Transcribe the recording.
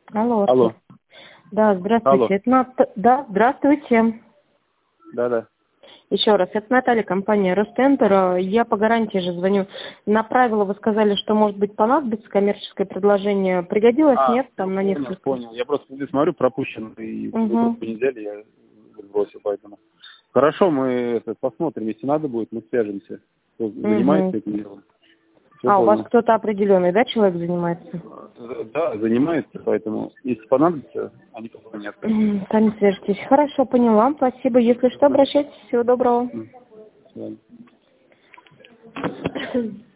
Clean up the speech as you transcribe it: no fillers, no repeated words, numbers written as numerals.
Алло. Алло. Да, здравствуйте. Алло. Да, здравствуйте. Да. Еще раз, это Наталья, компания Ростендер. Я по гарантии же звоню. На правила вы сказали, что, может быть, понадобится коммерческое предложение. Пригодилось? Нет? Там на несколько. Понял. Я просто смотрю, пропущен, и Угу. недели я бросил, поэтому. Хорошо, мы посмотрим, если надо будет, мы свяжемся. Кто занимается этим делом. Всё У вас понял. кто-то определенный, да, человек занимается? Да, занимается, поэтому если понадобится, они позвонят. Сами свяжетесь. Хорошо, поняла. Спасибо. Если что, обращайтесь. Всего доброго. До свидания.